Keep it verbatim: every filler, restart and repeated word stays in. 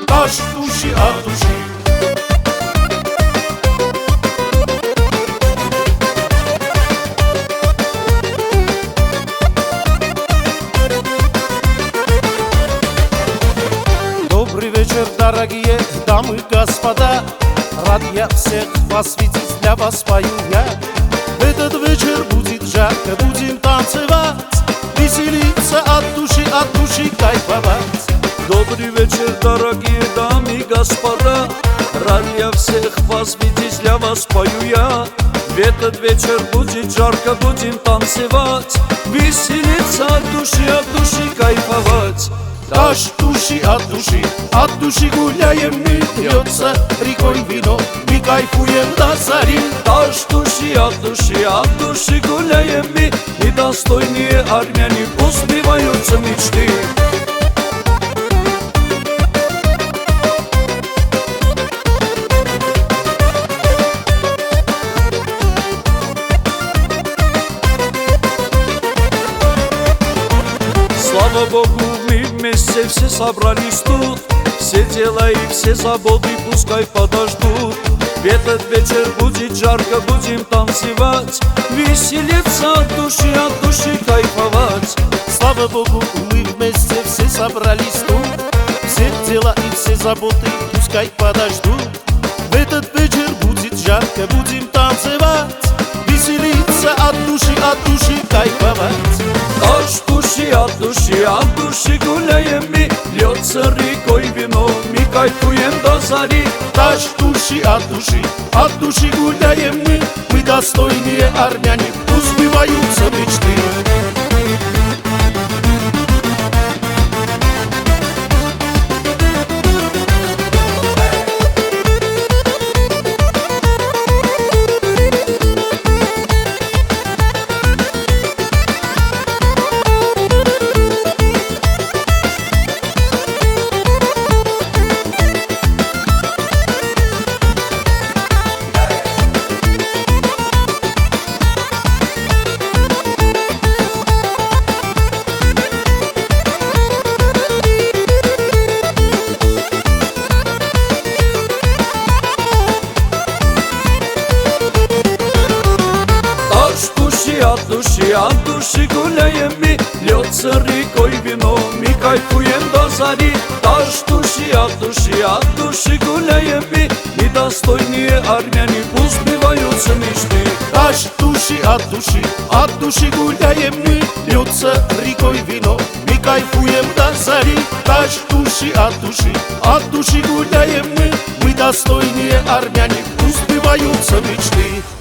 Аж души от души. Добрый вечер, дорогие дамы и господа. Рад я всех вас видеть, для вас пою я. Этот вечер будет жарко, будем танцевать, веселиться от души, от души кайфовать. Добрый вечер, дорогие дамы и господа. Рад я всех вас видеть, для вас пою я. В этот вечер будет жарко, будем танцевать, веселиться от души, от души кайфовать. Аж души от души, от души гуляем мы, льется рекой вино, мы кайфуем до зари. Аж души от души, от души гуляем мы, и достойные армяне пусть сбиваются мечты. Слава Богу, мы вместе все собрались тут. Все дела и все заботы пускай подождут. В этот вечер будет жарко, будем танцевать, веселиться от души, от души кайфовать. Слава Богу, мы вместе все собрались тут. Все дела и все заботы пускай подождут. В этот вечер будет жарко, будем танцевать, веселиться от души, от души кайфовать. Аж души от души, от души гуляем мы, льется рекой вино, мы кайфуем до зари. Аж души от души, от души гуляем мы, мы достойные армяне, пусть сбиваются мечты. От души, от души гуляем мы, льется рекой вино, мы кайфуем до зари. Аж души, от души, от души гуляем мы, и достойные армяне пусть сбиваются мечты. Аж души от души, от души гуляем мы, льется рекой вино, мы кайфуем до зари. Аж души от души, от души гуляем мы, мы достойные армяне, пусть сбиваются мечты.